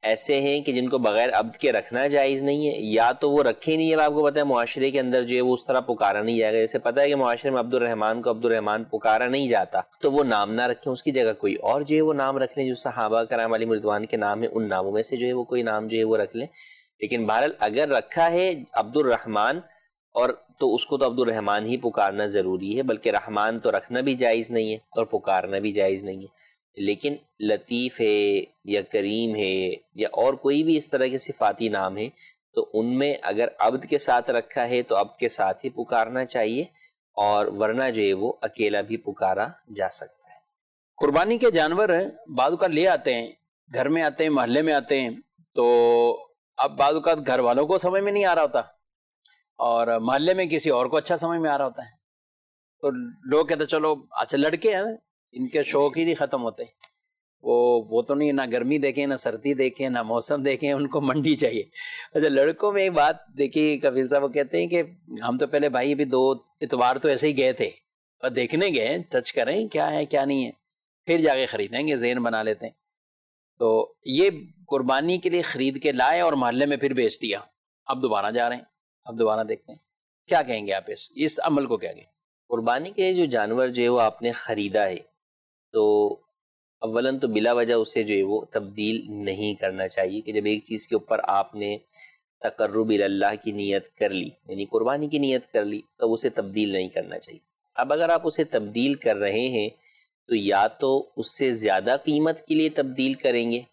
ایسے ہیں کہ جن کو بغیر عبد کے رکھنا جائز نہیں ہے، یا تو وہ رکھے نہیں ہے، آپ کو پتہ ہے معاشرے کے اندر جو ہے وہ اس طرح پکارا نہیں جائے گا، جیسے پتہ ہے کہ معاشرے میں عبد الرحمن کو عبد الرحمن پکارا نہیں جاتا، تو وہ نام نہ رکھیں، اس کی جگہ کوئی اور جو ہے وہ نام رکھ لیں جو صحابہ کرام علیہم رضوان کے نام ہیں، ان ناموں میں سے جو ہے وہ کوئی نام جو ہے وہ رکھ لیں۔ لیکن بہرحال اگر رکھا ہے عبد الرحمن اور تو اس کو تو عبد الرحمن ہی پکارنا ضروری ہے، بلکہ رحمان تو رکھنا بھی جائز نہیں ہے اور پکارنا بھی جائز نہیں ہے۔ لیکن لطیف ہے یا کریم ہے یا اور کوئی بھی اس طرح کے صفاتی نام ہے تو ان میں اگر عبد کے ساتھ رکھا ہے تو عبد کے ساتھ ہی پکارنا چاہیے، اور ورنہ جو ہے وہ اکیلا بھی پکارا جا سکتا ہے۔ قربانی کے جانور بعض اوقات لے آتے ہیں، گھر میں آتے ہیں، محلے میں آتے ہیں، تو اب بعض اوقات گھر والوں کو سمجھ میں نہیں آ رہا ہوتا اور محلے میں کسی اور کو اچھا سمجھ میں آ رہا ہوتا ہے، تو لوگ کہتے چلو اچھا لڑکے ہیں ان کے شوق ہی نہیں ختم ہوتے، وہ تو نہیں، نہ گرمی دیکھیں نہ سردی دیکھیں نہ موسم دیکھیں، ان کو منڈی چاہیے۔ اچھا لڑکوں میں ایک بات دیکھیے کفیل صاحب، وہ کہتے ہیں کہ ہم تو پہلے بھائی ابھی 2 اتوار تو ایسے ہی گئے تھے اور دیکھنے گئے، ٹچ کریں کیا ہے کیا نہیں ہے، پھر جا کے خریدیں گے، ذہن بنا لیتے ہیں۔ تو یہ قربانی کے لیے خرید کے لائے اور محلے میں پھر بیچ دیا، اب دوبارہ جا رہے ہیں، اب دوبارہ دیکھتے ہیں، کیا کہیں گے آپ اس عمل کو؟ کیا کہیں؟ قربانی کے جو جانور جو ہے وہ آپ نے خریدا ہے تو اولاً تو بلا وجہ اسے جو ہے وہ تبدیل نہیں کرنا چاہیے، کہ جب ایک چیز کے اوپر آپ نے تقرب اللہ کی نیت کر لی، یعنی قربانی کی نیت کر لی، تو اسے تبدیل نہیں کرنا چاہیے۔ اب اگر آپ اسے تبدیل کر رہے ہیں تو یا تو اس سے زیادہ قیمت کے لیے تبدیل کریں گے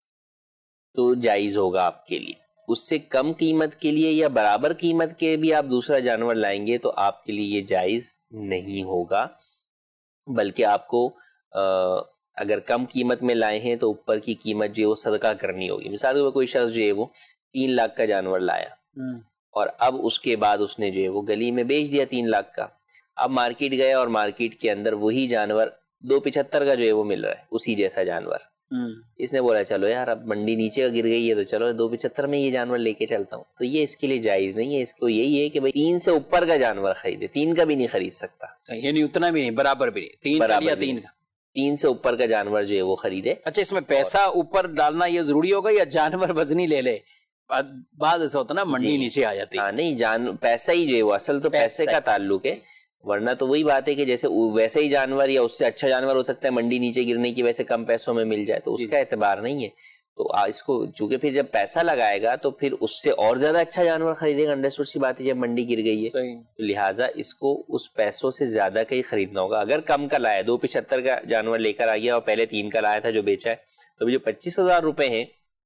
تو جائز ہوگا آپ کے لیے، اس سے کم قیمت کے لیے یا برابر قیمت کے بھی آپ دوسرا جانور لائیں گے تو آپ کے لیے یہ جائز نہیں ہوگا، بلکہ آپ کو اگر کم قیمت میں لائے ہیں تو اوپر کی قیمت جو ہے وہ صدقہ کرنی ہوگی۔ مثال کے طور پر کوئی شخص جو ہے وہ 3 لاکھ کا جانور لایا اور اب اس کے بعد اس نے جو ہے وہ گلی میں بیچ دیا 3 لاکھ کا، اب مارکیٹ گیا اور مارکیٹ کے اندر وہی جانور 275 کا جو ہے وہ مل رہا ہے، اسی جیسا جانور۔ اس نے بولا چلو یار اب منڈی نیچے گر گئی ہے تو چلو 275 میں یہ جانور لے کے چلتا ہوں، تو یہ اس کے لیے جائز نہیں ہے۔ اس کو یہی ہے کہ بھائی 3 سے اوپر کا جانور خریدے، 3 کا بھی نہیں خرید سکتا، یعنی اتنا بھی نہیں، برابر بھی نہیں، 3 کا 3 سے اوپر کا جانور جو ہے وہ خریدے۔ اچھا اس میں پیسہ اوپر ڈالنا یہ ضروری ہوگا یا جانور وزنی لے لے؟ بعض ایسا ہوتا نا منڈی نیچے آ جاتی ہے۔ ہاں نہیں، پیسہ ہی جو ہے وہ اصل تو پیسے کا تعلق ہے، ورنہ تو وہی بات ہے کہ جیسے ویسے ہی جانور یا اس سے اچھا جانور ہو سکتا ہے منڈی نیچے گرنے کی وجہ سے کم پیسوں میں مل جائے، تو اس کا اعتبار نہیں ہے۔ تو اس کو چونکہ پھر جب پیسہ لگائے گا تو پھر اس سے اور زیادہ اچھا جانور خریدے گا، انڈرسٹوڈ سی بات ہے، جب منڈی گر گئی ہے تو لہٰذا اس کو اس پیسوں سے زیادہ کا ہی خریدنا ہوگا۔ اگر کم کا لایا 275 کا جانور لے کر آ گیا اور پہلے 3 کا لایا تھا جو بیچا ہے، تو جو 25,000 روپے ہیں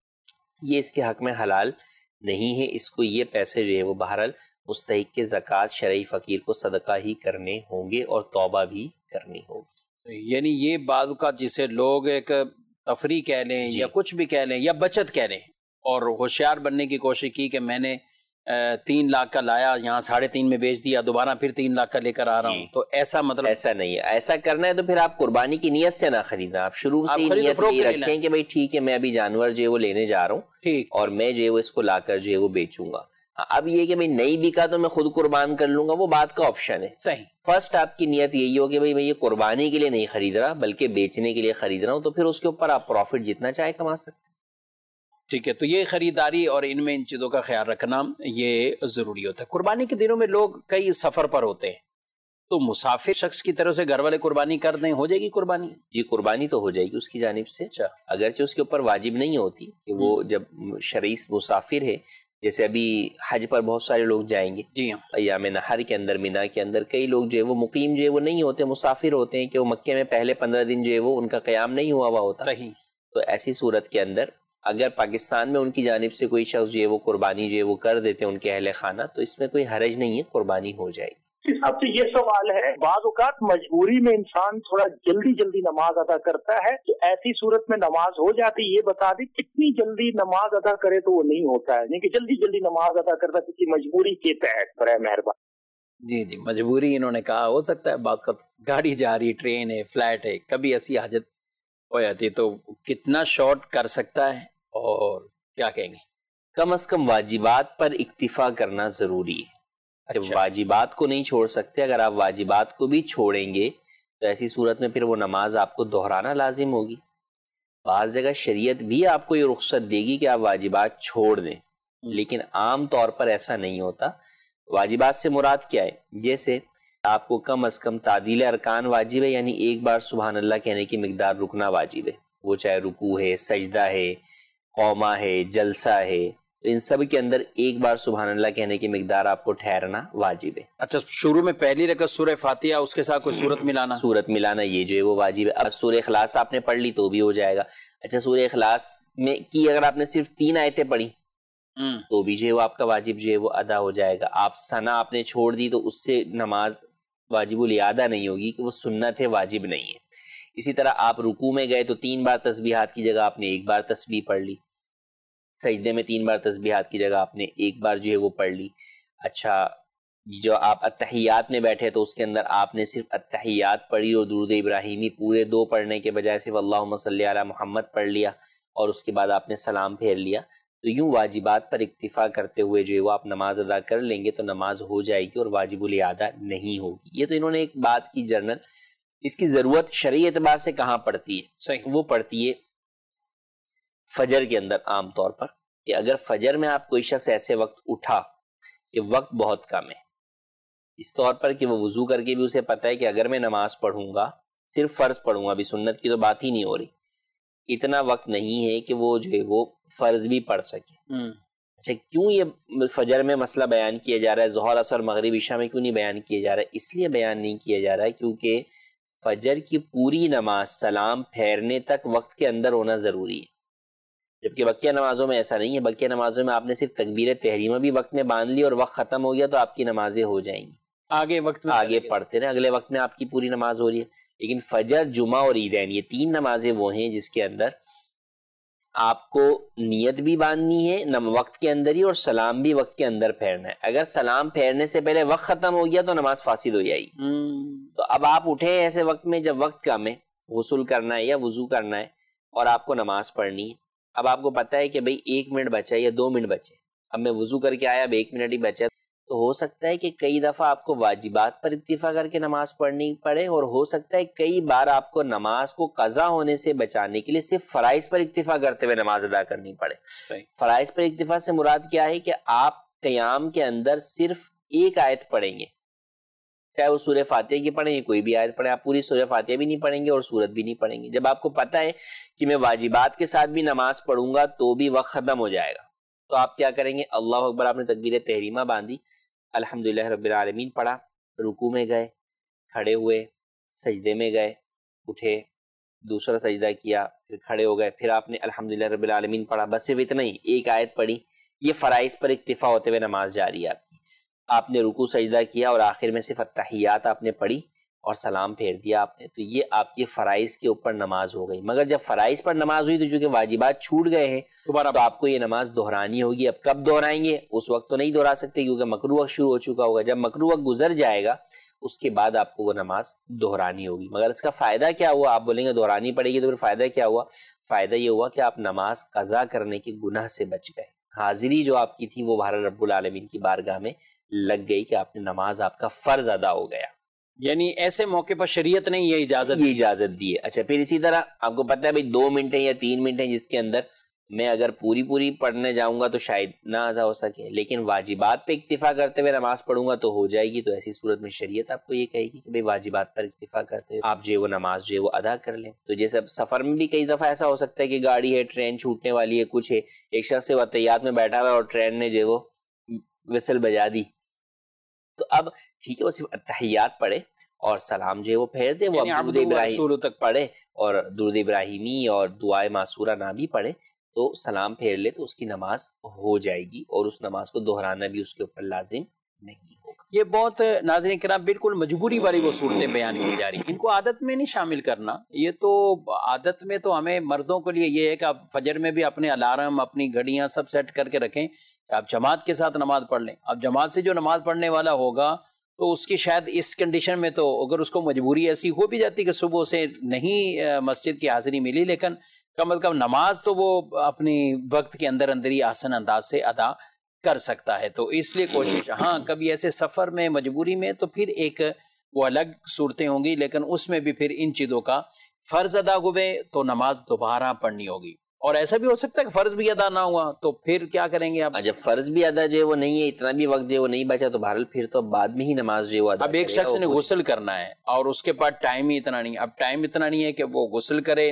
یہ اس کے حق میں حلال نہیں ہے، اس کو یہ پیسے جو ہے وہ بہرحال مستحق کے زکوٰۃ شرعی فقیر کو صدقہ ہی کرنے ہوں گے اور توبہ بھی کرنی ہوگی۔ یعنی یہ بعض اوقات جسے لوگ ایک تفریح کہہ لیں یا کچھ بھی کہہ لیں یا بچت کہہ لیں، اور ہوشیار بننے کی کوشش کی کہ میں نے 3 لاکھ کا لایا، یہاں 3.5 میں بیچ دیا، دوبارہ پھر 3 لاکھ کا لے کر آ رہا ہوں، تو ایسا مطلب ایسا نہیں ہے۔ ایسا کرنا ہے تو پھر آپ قربانی کی نیت سے نہ خریدنا، آپ شروع سے ہی نیت یہ رکھیں کہ بھائی ٹھیک ہے میں ابھی جانور جو ہے وہ لینے جا رہا ہوں اور میں جو ہے وہ اس کو لا کر جو ہے وہ بیچوں گا۔ اب یہ کہ بھائی نہیں بکا تو میں خود قربان کر لوں گا، وہ بات کا آپشن ہے۔ صحیح، فرسٹ آپ کی نیت یہی ہو کہ بھائی میں یہ قربانی کے لیے نہیں خرید رہا بلکہ بیچنے کے لیے خرید رہا ہوں، تو پھر اس کے اوپر آپ پروفٹ جتنا چاہے کما سکتے ہیں۔ ٹھیک ہے، تو یہ خریداری اور ان میں ان چیزوں کا خیال رکھنا یہ ضروری ہوتا ہے۔ قربانی کے دنوں میں لوگ کئی سفر پر ہوتے ہیں، تو مسافر شخص کی طرف سے گھر والے قربانی کر دیں، ہو جائے گی قربانی؟ جی قربانی تو ہو جائے گی اس کی جانب سے، اگرچہ اس کے اوپر واجب نہیں ہوتی کہ وہ جب شرعی مسافر ہے، جیسے ابھی حج پر بہت سارے لوگ جائیں گے ایام نحر کے اندر، مینا کے اندر کئی لوگ جو ہے وہ مقیم جو ہے وہ نہیں ہوتے، مسافر ہوتے ہیں کہ وہ مکے میں پہلے 15 دن جو ہے وہ ان کا قیام نہیں ہوا ہوتا۔ صحیح، تو ایسی صورت کے اندر اگر پاکستان میں ان کی جانب سے کوئی شخص جو ہے وہ قربانی جو ہے وہ کر دیتے ہیں ان کے اہل خانہ، تو اس میں کوئی حرج نہیں ہے، قربانی ہو جائے گی۔ حساب سے یہ سوال ہے، بعض اوقات مجبوری میں انسان تھوڑا جلدی نماز ادا کرتا ہے، تو ایسی صورت میں نماز ہو جاتی، یہ بتا دی کتنی جلدی نماز ادا کرے تو وہ نہیں ہوتا ہے، یعنی کہ جلدی نماز ادا کرتا کسی مجبوری کے تحت، برائے مہربان۔ جی مجبوری انہوں نے کہا، ہو سکتا ہے بات کا گاڑی جا رہی، ٹرین ہے، فلائٹ ہے، کبھی ایسی حاجت ہو جاتی ہے، تو کتنا شارٹ کر سکتا ہے اور کیا کہیں گے؟ کم از کم واجبات پر اکتفا کرنا ضروری ہے۔ جب واجبات کو نہیں چھوڑ سکتے، اگر آپ واجبات کو بھی چھوڑیں گے تو ایسی صورت میں پھر وہ نماز آپ کو دہرانا لازم ہوگی۔ بعض جگہ شریعت بھی آپ کو یہ رخصت دے گی کہ آپ واجبات چھوڑ دیں، لیکن عام طور پر ایسا نہیں ہوتا۔ واجبات سے مراد کیا ہے؟ جیسے آپ کو کم از کم تعدیل ارکان واجب ہے، یعنی ایک بار سبحان اللہ کہنے کی مقدار رکنا واجب ہے، وہ چاہے رکوع ہے، سجدہ ہے، قومہ ہے، جلسہ ہے، ان سب کے اندر ایک بار سبحان اللہ کہنے کی مقدار آپ کو ٹھہرنا واجب ہے۔ اچھا، شروع میں پہلی رکعت سورہ فاتحہ، اس کے ساتھ کوئی سورت ملانا؟ سورت ملانا یہ جو ہے وہ واجب ہے۔ اب سورہ اخلاص آپ نے پڑھ لی تو بھی ہو جائے گا۔ اچھا، سورہ اخلاص میں کی اگر آپ نے صرف 3 آیتیں پڑھی تو بھی جو ہے وہ آپ کا واجب جو ہے وہ ادا ہو جائے گا۔ آپ ثنا آپ نے چھوڑ دی تو اس سے نماز واجب الاعادہ نہیں ہوگی، کہ وہ سنت ہے، واجب نہیں ہے۔ اسی طرح آپ رکوع میں گئے تو 3 بار تسبیحات کی جگہ آپ نے 1 بار تسبیح پڑھ لی، سجدے میں 3 بار تسبیحات کی جگہ آپ نے 1 بار جو ہے وہ پڑھ لی۔ اچھا، جو آپ اتحیات میں بیٹھے تو اس کے اندر آپ نے صرف اتحیات پڑھی اور درود ابراہیمی پورے 2 پڑھنے کے بجائے صرف اللہم صلی علی محمد پڑھ لیا، اور اس کے بعد آپ نے سلام پھیر لیا۔ تو یوں واجبات پر اکتفا کرتے ہوئے جو ہے وہ آپ نماز ادا کر لیں گے تو نماز ہو جائے گی اور واجب الاعادہ نہیں ہوگی۔ یہ تو انہوں نے ایک بات کی جنرل، اس کی ضرورت شرعی اعتبار سے کہاں پڑتی ہے؟ صحیح، وہ پڑتی ہے فجر کے اندر عام طور پر، کہ اگر فجر میں آپ کوئی شخص ایسے وقت اٹھا کہ وقت بہت کم ہے، اس طور پر کہ وہ وضو کر کے بھی اسے پتہ ہے کہ اگر میں نماز پڑھوں گا، صرف فرض پڑھوں گا، ابھی سنت کی تو بات ہی نہیں ہو رہی، اتنا وقت نہیں ہے کہ وہ جو ہے وہ فرض بھی پڑھ سکے۔ اچھا، کیوں یہ فجر میں مسئلہ بیان کیا جا رہا ہے، ظہر عصر مغرب عشاء میں کیوں نہیں بیان کیا جا رہا ہے؟ اس لیے بیان نہیں کیا جا رہا ہے کیونکہ فجر کی پوری نماز سلام پھیرنے تک وقت کے اندر ہونا ضروری ہے، جبکہ بقیہ نمازوں میں ایسا نہیں ہے۔ بقیہ نمازوں میں آپ نے صرف تکبیر تحریمہ بھی وقت میں باندھ لی اور وقت ختم ہو گیا تو آپ کی نمازیں ہو جائیں گی، آگے وقت میں آگے پڑھتے رہے، اگلے وقت میں آپ کی پوری نماز ہو رہی ہے۔ لیکن فجر، جمعہ اور عیدین، یہ 3 نمازیں وہ ہیں جس کے اندر آپ کو نیت بھی باندھنی ہے وقت کے اندر ہی، اور سلام بھی وقت کے اندر پھیرنا ہے۔ اگر سلام پھیرنے سے پہلے وقت ختم ہو گیا تو نماز فاسد ہو جائے گی۔ تو اب آپ اٹھے ایسے وقت میں جب وقت کم ہے، غسل کرنا ہے یا وضو کرنا ہے اور آپ کو نماز پڑھنی ہے۔ اب آپ کو پتہ ہے کہ بھئی 1 منٹ بچا ہے یا 2 منٹ بچے، اب میں وضو کر کے آیا، اب 1 منٹ ہی بچا، تو ہو سکتا ہے کہ کئی دفعہ آپ کو واجبات پر اکتفا کر کے نماز پڑھنی پڑے، اور ہو سکتا ہے کئی بار آپ کو نماز کو قضا ہونے سے بچانے کے لیے صرف فرائض پر اکتفا کرتے ہوئے نماز ادا کرنی پڑے۔ فرائض پر اکتفا سے مراد کیا ہے کہ آپ قیام کے اندر صرف 1 آیت پڑھیں گے، چاہے وہ سورہ فاتحہ کی پڑھیں یا کوئی بھی آیت پڑھیں، آپ پوری سورہ فاتحہ بھی نہیں پڑھیں گے اور سورت بھی نہیں پڑھیں گے۔ جب آپ کو پتہ ہے کہ میں واجبات کے ساتھ بھی نماز پڑھوں گا تو بھی وقت ختم ہو جائے گا، تو آپ کیا کریں گے؟ اللہ اکبر، آپ نے تکبیر تحریمہ باندھی، الحمدللہ رب العالمین پڑھا، رکوع میں گئے، کھڑے ہوئے، سجدے میں گئے، اٹھے، دوسرا سجدہ کیا، پھر کھڑے ہو گئے، پھر آپ نے الحمدللہ رب العالمین پڑھا، بس صرف اتنا ہی، 1 آیت پڑھی۔ یہ فرائض پر اکتفا ہوتے ہوئے نماز جاری ہے آپ کی۔ آپ نے رکوع سجدہ کیا اور آخر میں صرف التحیات آپ نے پڑھی اور سلام پھیر دیا آپ نے، تو یہ آپ کی فرائض کے اوپر نماز ہو گئی۔ مگر جب فرائض پر نماز ہوئی تو چونکہ واجبات چھوٹ گئے ہیں تو آپ کو یہ نماز دہرانی ہوگی۔ اب کب دہرائیں گے؟ اس وقت تو نہیں دہرا سکتے کیونکہ مکروہ وقت شروع ہو چکا ہوگا۔ جب مکروہ وقت گزر جائے گا اس کے بعد آپ کو وہ نماز دہرانی ہوگی۔ مگر اس کا فائدہ کیا ہوا؟ آپ بولیں گے دہرانی پڑے گی تو پھر فائدہ کیا ہوا؟ فائدہ یہ ہوا کہ آپ نماز قضا کرنے کے گناہ سے بچ گئے، حاضری جو آپ کی تھی وہ بہر رب العالمین کی بارگاہ میں لگ گئی کہ آپ نے نماز، آپ کا فرض ادا ہو گیا۔ یعنی ایسے موقع پر شریعت نے یہ اجازت دی ہے۔ اچھا، پھر اسی طرح آپ کو پتہ ہے بھئی 2 منٹ ہیں یا 3 منٹ ہیں جس کے اندر میں اگر پوری پڑھنے جاؤں گا تو شاید نہ ادا ہو سکے، لیکن واجبات پہ اکتفا کرتے ہوئے نماز پڑھوں گا تو ہو جائے گی۔ تو ایسی صورت میں شریعت آپ کو یہ کہے گی کہ بھئی واجبات پر اکتفا کرتے ہوئے آپ جو ہے وہ نماز جو ہے وہ ادا کر لیں۔ تو جیسے اب سفر میں بھی کئی دفعہ ایسا ہو سکتا ہے کہ گاڑی ہے، ٹرین چھوٹنے والی ہے، کچھ ہے، ایک شخص سے اتحیات میں بیٹھا ہوا ہے اور ٹرین نے جو ہے وہ وسل بجا دی، تو اب ٹھیک ہے وہ صرف اتحیات پڑھے اور سلام جو ہے وہ پھیر دے، وہ درود ابراہیم تک پڑھے اور درود ابراہیمی اور دعائے معصورہ نہ بھی پڑھے تو سلام پھیر لے تو اس کی نماز ہو جائے گی، اور اس نماز کو دہرانا بھی اس کے اوپر لازم نہیں ہوگا۔ یہ بہت ناظرین کرام بالکل مجبوری والی وہ صورتیں بیان کی جا رہی ہیں، ان کو عادت میں نہیں شامل کرنا۔ یہ تو عادت میں تو ہمیں مردوں کے لیے یہ ہے کہ آپ فجر میں بھی اپنے الارم، اپنی گھڑیاں سب سیٹ کر کے رکھیں کہ آپ جماعت کے ساتھ نماز پڑھ لیں۔ اب جماعت سے جو نماز پڑھنے والا ہوگا تو اس کی شاید اس کنڈیشن میں تو اگر اس کو مجبوری ایسی ہو بھی جاتی کہ صبح سے نہیں مسجد کی حاضری ملی، لیکن کم از کم نماز تو وہ اپنی وقت کے اندر ہی آسان انداز سے ادا کر سکتا ہے۔ تو اس لیے کوشش، ہاں کبھی ایسے سفر میں مجبوری میں تو پھر ایک وہ الگ صورتیں ہوں گی، لیکن اس میں بھی پھر ان چیزوں کا فرض ادا ہوئے تو نماز دوبارہ پڑھنی ہوگی، اور ایسا بھی ہو سکتا ہے کہ فرض بھی ادا نہ ہوا تو پھر کیا کریں گے آپ؟ جب فرض بھی ادا جو ہے وہ نہیں ہے، اتنا بھی وقت جو ہے وہ نہیں بچا، تو بہرحال پھر تو بعد میں ہی نماز جو ہے وہ ادا اب ایک شخص نے غسل کرنا ہے اور اس کے پاس ٹائم ہی اتنا نہیں، اب ٹائم اتنا نہیں ہے کہ وہ غسل کرے،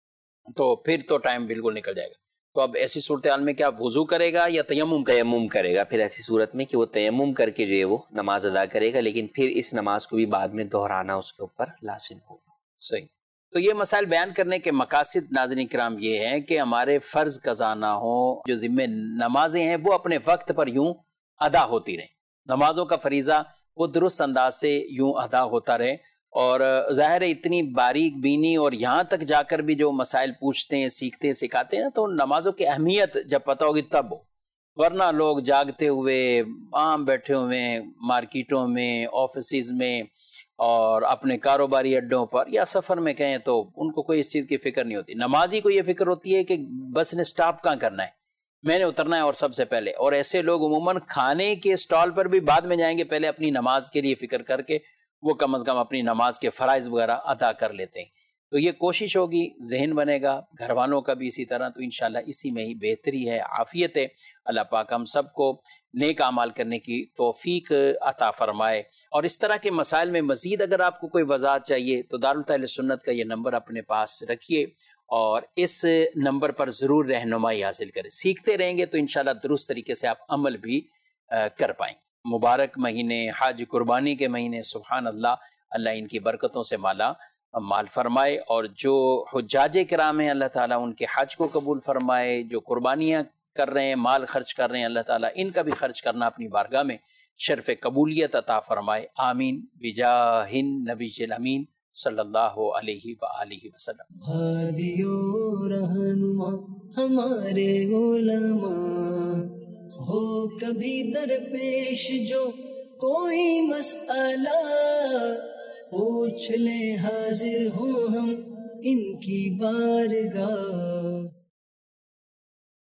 تو پھر تو ٹائم بالکل نکل جائے گا. تو اب ایسی صورتحال میں کیا وضو کرے گا یا تیمم کرے گا؟ پھر ایسی صورت میں کہ وہ تیمم کر کے جو ہے وہ نماز ادا کرے گا، لیکن پھر اس نماز کو بھی بعد میں دہرانا اس کے اوپر لازم ہوگا. صحیح. تو یہ مسائل بیان کرنے کے مقاصد ناظرین کرام یہ ہیں کہ ہمارے فرض قضا نہ ہو، جو ذمہ نمازیں ہیں وہ اپنے وقت پر یوں ادا ہوتی رہیں، نمازوں کا فریضہ وہ درست انداز سے یوں ادا ہوتا رہے. اور ظاہر ہے اتنی باریک بینی اور یہاں تک جا کر بھی جو مسائل پوچھتے ہیں، سیکھتے ہیں، سکھاتے ہیں، تو نمازوں کی اہمیت جب پتہ ہوگی تب ہو، ورنہ لوگ جاگتے ہوئے عام بیٹھے ہوئے مارکیٹوں میں، آفیسز میں اور اپنے کاروباری اڈوں پر یا سفر میں کہیں تو ان کو کوئی اس چیز کی فکر نہیں ہوتی. نمازی کو یہ فکر ہوتی ہے کہ بس نے سٹاپ کہاں کرنا ہے، میں نے اترنا ہے اور سب سے پہلے. اور ایسے لوگ عموماً کھانے کے سٹال پر بھی بعد میں جائیں گے، پہلے اپنی نماز کے لیے فکر کر کے وہ کم از کم اپنی نماز کے فرائض وغیرہ ادا کر لیتے ہیں. تو یہ کوشش ہوگی، ذہن بنے گا، گھر والوں کا بھی اسی طرح، تو انشاءاللہ اسی میں ہی بہتری ہے، عافیت ہے. اللہ پاک ہم سب کو نیک اعمال کرنے کی توفیق عطا فرمائے. اور اس طرح کے مسائل میں مزید اگر آپ کو کوئی وضاحت چاہیے تو دارالتحفیظ سنت کا یہ نمبر اپنے پاس رکھیے اور اس نمبر پر ضرور رہنمائی حاصل کریں. سیکھتے رہیں گے تو انشاءاللہ درست طریقے سے آپ عمل بھی کر پائیں. مبارک مہینے، حج قربانی کے مہینے، سبحان اللہ، اللہ ان کی برکتوں سے مال فرمائے. اور جو حجاج کرام ہیں اللہ تعالیٰ ان کے حج کو قبول فرمائے، جو قربانیاں کر رہے ہیں، مال خرچ کر رہے ہیں، اللہ تعالیٰ ان کا بھی خرچ کرنا اپنی بارگاہ میں شرف قبولیت عطا فرمائے. آمین بجاہ النبی الامین صلی اللہ علیہ وآلہ وسلم. ہادی و رہنما ہمارے علماء، ہو کبھی درپیش جو کوئی مسئلہ، پوچھ لیں حاضر ہوں ہم ان کی بارگاہ.